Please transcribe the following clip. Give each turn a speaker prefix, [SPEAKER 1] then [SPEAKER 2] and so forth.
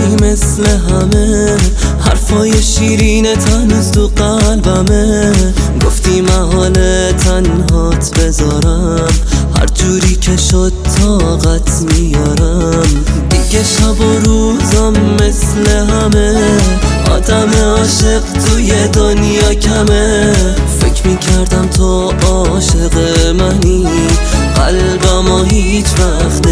[SPEAKER 1] نبودی مثل همه، حرفای شیرینت هنوز تو قلبمه. گفتی محاله تنهات بذارم، هر جوری که شد طاقت میارم. دیگه شب و روزم مثل همه، آدم عاشق توی دنیا کمه. فکر میکردم تو عاشق منی، قلبم هیچ وقت